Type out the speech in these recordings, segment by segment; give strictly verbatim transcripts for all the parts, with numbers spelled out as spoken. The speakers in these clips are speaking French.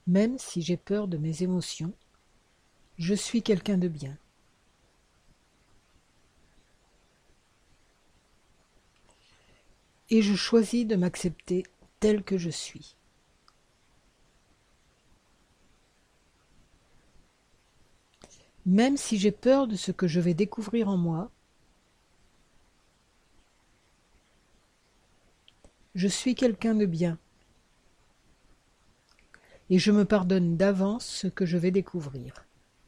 Même si j'ai peur de mes émotions, je suis quelqu'un de bien. Et je choisis de m'accepter tel que je suis. Même si j'ai peur de ce que je vais découvrir en moi, je suis quelqu'un de bien. Et je me pardonne d'avance ce que je vais découvrir.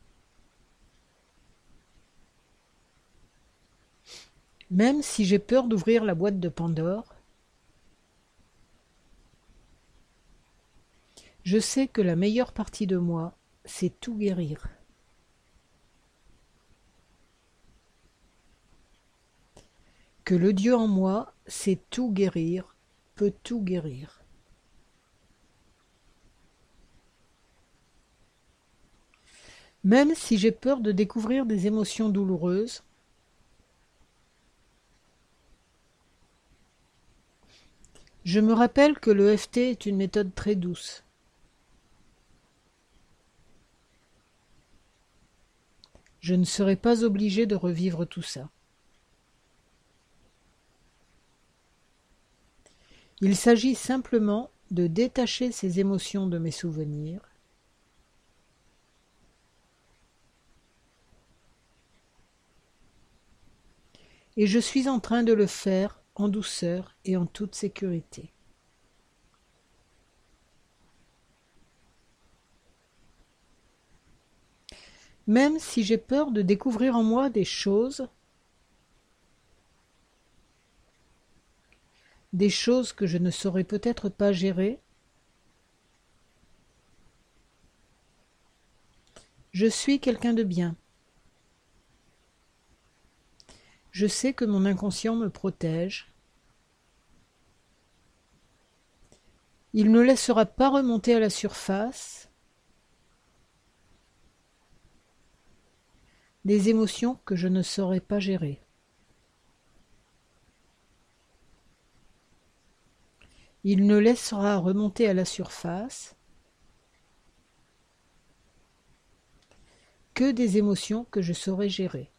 Même si j'ai peur d'ouvrir la boîte de Pandore, je sais que la meilleure partie de moi, c'est tout guérir. Que le Dieu en moi sait tout guérir, peut tout guérir. Même si j'ai peur de découvrir des émotions douloureuses, je me rappelle que le E F T est une méthode très douce. Je ne serai pas obligé de revivre tout ça. Il s'agit simplement de détacher ces émotions de mes souvenirs et je suis en train de le faire en douceur et en toute sécurité. Même si j'ai peur de découvrir en moi des choses, des choses que je ne saurais peut-être pas gérer, je suis quelqu'un de bien. Je sais que mon inconscient me protège. Il ne laissera pas remonter à la surface des émotions que je ne saurais pas gérer. Il ne laissera remonter à la surface que des émotions que je saurais gérer.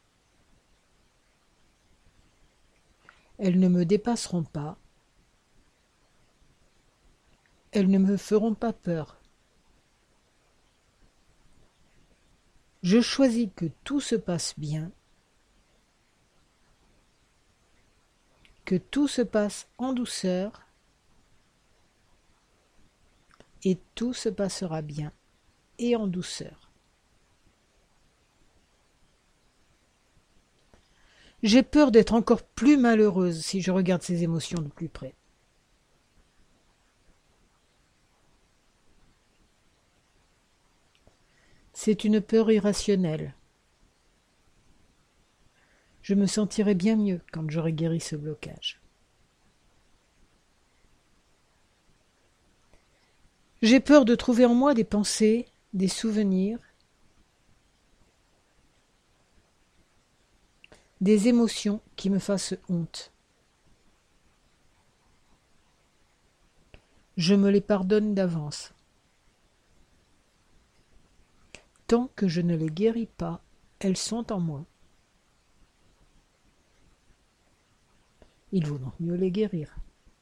Elles ne me dépasseront pas. Elles ne me feront pas peur. Je choisis que tout se passe bien, que tout se passe en douceur, et tout se passera bien et en douceur. J'ai peur d'être encore plus malheureuse si je regarde ces émotions de plus près. C'est une peur irrationnelle. Je me sentirai bien mieux quand j'aurai guéri ce blocage. J'ai peur de trouver en moi des pensées, des souvenirs, des émotions qui me fassent honte. Je me les pardonne d'avance. Tant que je ne les guéris pas, elles sont en moi. Il vaut donc mieux les guérir.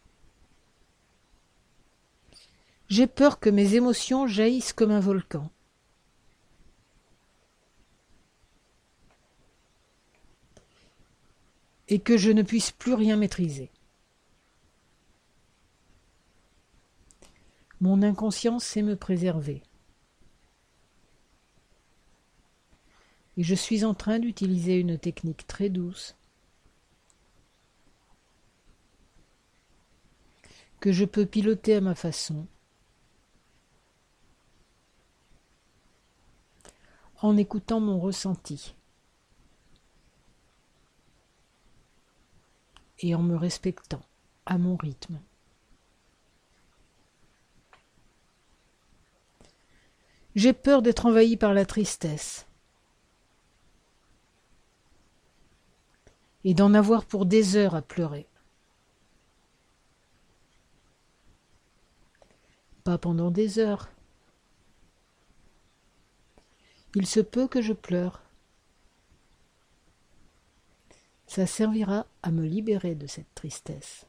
J'ai peur que mes émotions jaillissent comme un volcan. Et que je ne puisse plus rien maîtriser. Mon inconscient sait me préserver. Et je suis en train d'utiliser une technique très douce que je peux piloter à ma façon, en écoutant mon ressenti et en me respectant à mon rythme. J'ai peur d'être envahi par la tristesse et d'en avoir pour des heures à pleurer. Pas pendant des heures, Il se peut que je pleure. Ça servira à me libérer de cette tristesse.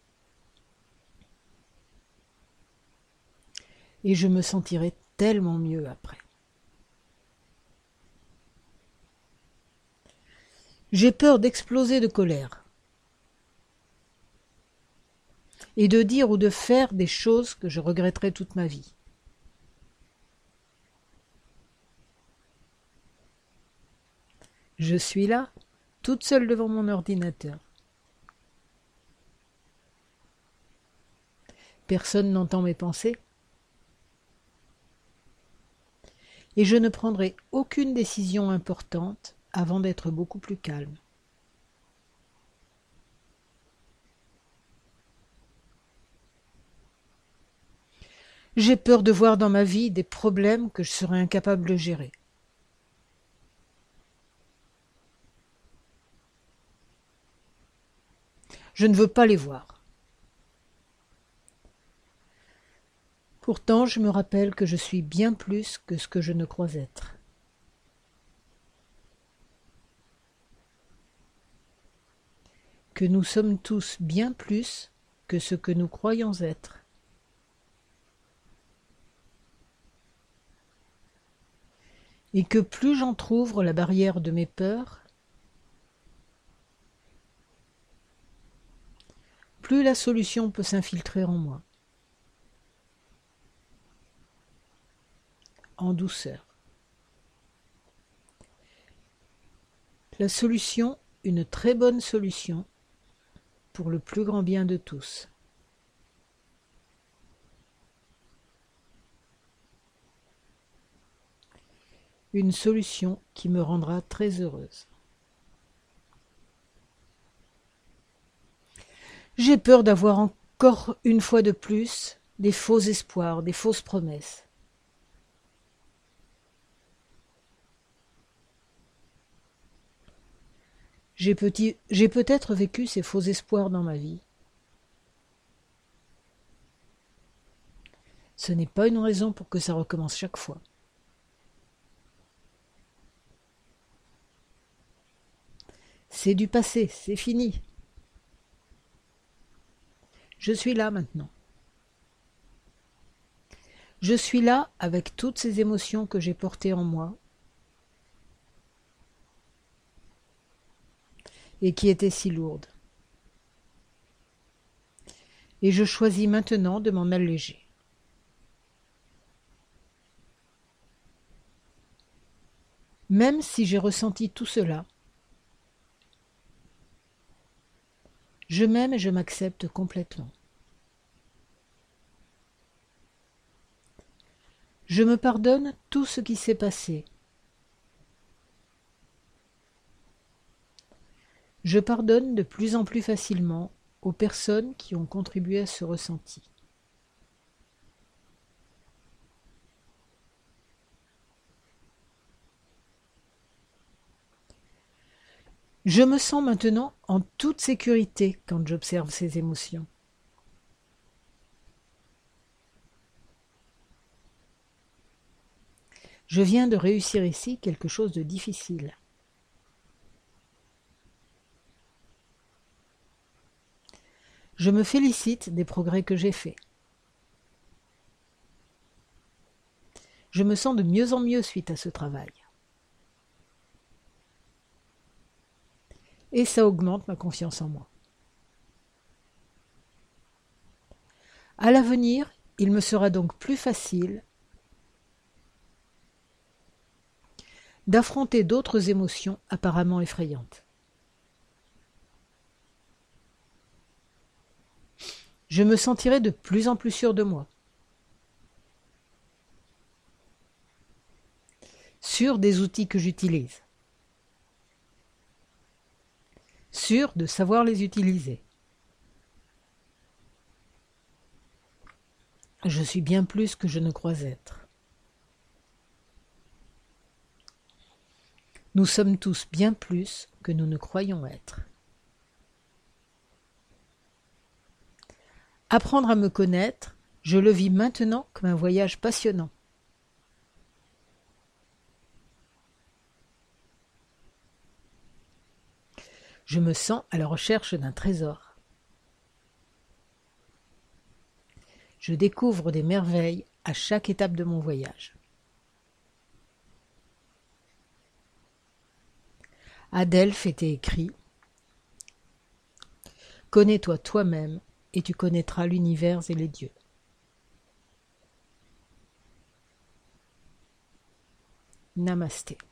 Et je me sentirai tellement mieux après. J'ai peur d'exploser de colère et de dire ou de faire des choses que je regretterai toute ma vie. Je suis là, toute seule devant mon ordinateur. Personne n'entend mes pensées. Et je ne prendrai aucune décision importante avant d'être beaucoup plus calme. J'ai peur de voir dans ma vie des problèmes que je serai incapable de gérer. Je ne veux pas les voir. Pourtant, je me rappelle que je suis bien plus que ce que je ne crois être. Que nous sommes tous bien plus que ce que nous croyons être. Et que plus j'entr'ouvre la barrière de mes peurs, plus la solution peut s'infiltrer en moi, en douceur. La solution, une très bonne solution, pour le plus grand bien de tous. Une solution qui me rendra très heureuse. J'ai peur d'avoir encore une fois de plus des faux espoirs, des fausses promesses. J'ai petit, j'ai peut-être vécu ces faux espoirs dans ma vie. Ce n'est pas une raison pour que ça recommence chaque fois. C'est du passé, c'est fini. Je suis là maintenant. Je suis là avec toutes ces émotions que j'ai portées en moi et qui étaient si lourdes. Et je choisis maintenant de m'en alléger. Même si j'ai ressenti tout cela, je m'aime et je m'accepte complètement. Je me pardonne tout ce qui s'est passé. Je pardonne de plus en plus facilement aux personnes qui ont contribué à ce ressenti. Je me sens maintenant en toute sécurité quand j'observe ces émotions. Je viens de réussir ici quelque chose de difficile. Je me félicite des progrès que j'ai faits. Je me sens de mieux en mieux suite à ce travail. Et ça augmente ma confiance en moi. À l'avenir, il me sera donc plus facile d'affronter d'autres émotions apparemment effrayantes. Je me sentirai de plus en plus sûre de moi. Sûre des outils que j'utilise. Sûre de savoir les utiliser. Je suis bien plus que je ne crois être. Nous sommes tous bien plus que nous ne croyons être. Apprendre à me connaître, je le vis maintenant comme un voyage passionnant. Je me sens à la recherche d'un trésor. Je découvre des merveilles à chaque étape de mon voyage. À Delphes était écrit « Connais-toi toi-même et tu connaîtras l'univers et les dieux. » Namasté.